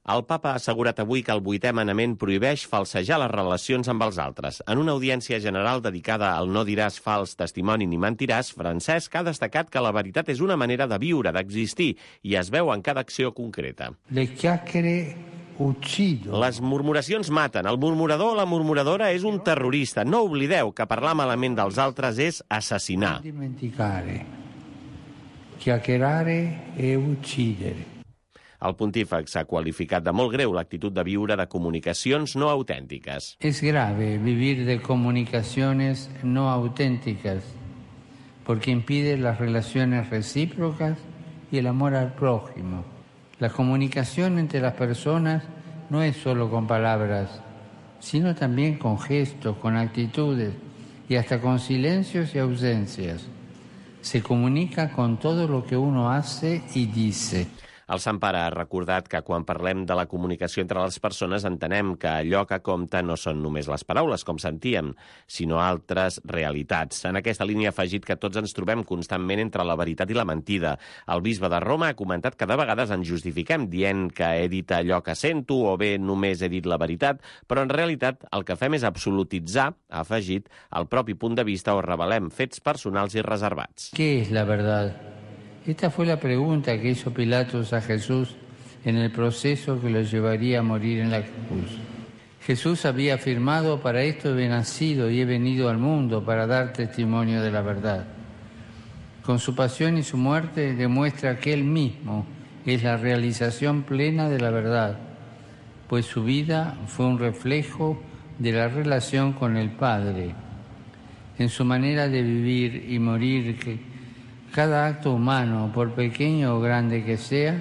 El papa ha assegurat avui que el 8è manament prohibeix falsejar les relacions amb els altres. En una audiència general dedicada al no diràs fals testimoni ni mentiràs, Francesc ha destacat que la veritat és una manera de viure, d'existir, i es veu en cada acció concreta. Les murmuracions maten. El murmurador o la murmuradora és un terrorista. No oblideu que parlar malament dels altres és assassinar. Chiacchierare e uccidere. El pontífex ha qualificat de molt greu l'actitud de viure de comunicacions no autèntiques. Es grave vivir de comunicaciones no auténticas porque impide las relaciones recíprocas y el amor al prójimo. La comunicación entre las personas no es solo con palabras, sino también con gestos, con actitudes y hasta con silencios y ausencias. Se comunica con todo lo que uno hace y dice. El Sant Pare ha recordat que quan parlem de la comunicació entre les persones entenem que allò que compta no són només les paraules, com sentíem, sinó altres realitats. En aquesta línia ha afegit que tots ens trobem constantment entre la veritat i la mentida. El bisbe de Roma ha comentat que de vegades ens justifiquem dient que he dit allò que sento o bé només he dit la veritat, però en realitat el que fem és absolutitzar, ha afegit, el propi punt de vista o revelem fets personals i reservats. ¿Qué es la verdad? Esta fue la pregunta que hizo Pilatos a Jesús en el proceso que lo llevaría a morir en la cruz. Jesús había afirmado: para esto he nacido y he venido al mundo, para dar testimonio de la verdad. Con su pasión y su muerte demuestra que él mismo es la realización plena de la verdad, pues su vida fue un reflejo de la relación con el Padre. En su manera de vivir y morir, cada acto humano, por pequeño o grande que sea,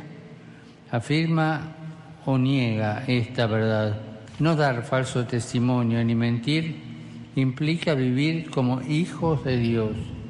afirma o niega esta verdad. No dar falso testimonio ni mentir implica vivir como hijos de Dios,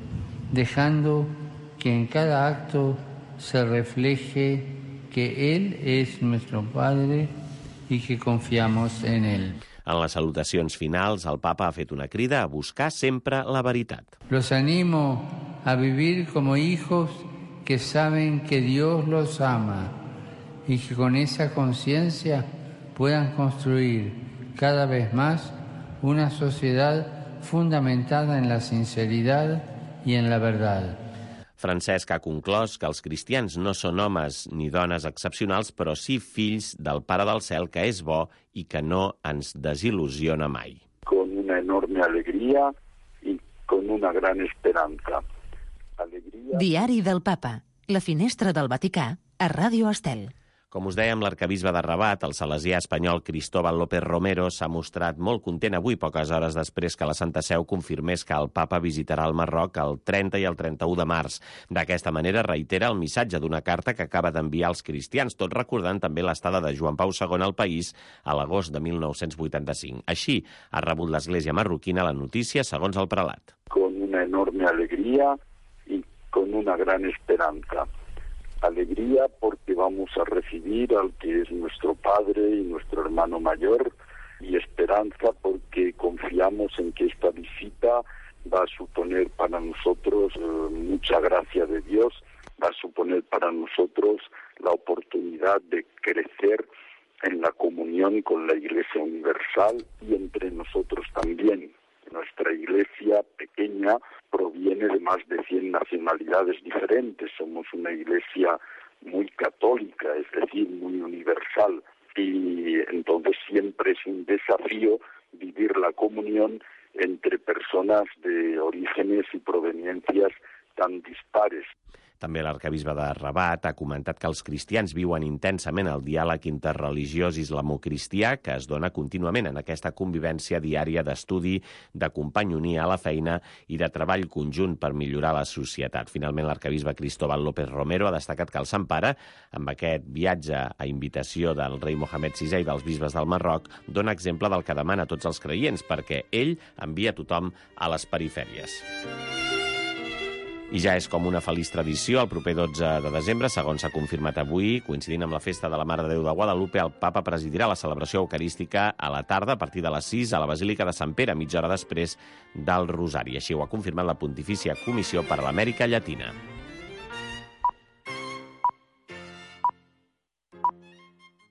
dejando que en cada acto se refleje que Él es nuestro Padre y que confiamos en Él. En les salutacions finals, el papa ha fet una crida a buscar sempre la veritat. Los animo a vivir como hijos que saben que Dios los ama y que con esa conciencia puedan construir cada vez más una sociedad fundamentada en la sinceridad y en la verdad. Francesc ha conclòs que els cristians no són homes ni dones excepcionals, però sí fills del Pare del Cel, que és bo i que no ens desil·lusiona mai. Con una enorme alegría y con una gran esperanza. Diari del Papa, la finestra del Vaticà, a Ràdio Estel. Com us dèiem, l'arquebisbe de Rabat, el salesià espanyol Cristóbal López Romero, s'ha mostrat molt content avui, poques hores després que la Santa Seu confirmés que el papa visitarà el Marroc el 30 i el 31 de març. D'aquesta manera reitera el missatge d'una carta que acaba d'enviar als cristians, tot recordant també l'estada de Joan Pau II al país a l'agost de 1985. Així ha rebut l'Església marroquina la notícia, segons el prelat. Con una enorme alegría y con una gran esperanza. Alegría porque vamos a recibir al que es nuestro Padre y nuestro hermano mayor, y esperanza porque confiamos en que esta visita va a suponer para nosotros mucha gracia de Dios, va a suponer para nosotros la oportunidad de crecer en la comunión con la Iglesia Universal y entre nosotros también. Nuestra iglesia pequeña proviene de más de 100 nacionalidades diferentes. Somos una iglesia muy católica, es decir, muy universal. Y entonces siempre es un desafío vivir la comunión entre personas de orígenes y proveniencias tan dispares. També l'arquebisbe de Rabat ha comentat que els cristians viuen intensament el diàleg interreligiós islamocristià que es dona contínuament en aquesta convivència diària d'estudi, de companyonia a la feina i de treball conjunt per millorar la societat. Finalment, l'arquebisbe Cristóbal López Romero ha destacat que el Sant Pare, amb aquest viatge a invitació del rei Mohamed VI i dels bisbes del Marroc, dona exemple del que demana a tots els creients, perquè ell envia tothom a les perifèries. I ja és com una feliç tradició, el proper 12 de desembre, segons s'ha confirmat avui, coincidint amb la festa de la Mare de Déu de Guadalupe, el papa presidirà la celebració eucarística a la tarda a partir de les 6 a la Basílica de Sant Pere, mitja hora després del Rosari. Així ho ha confirmat la Pontifícia Comissió per a l'Amèrica Llatina.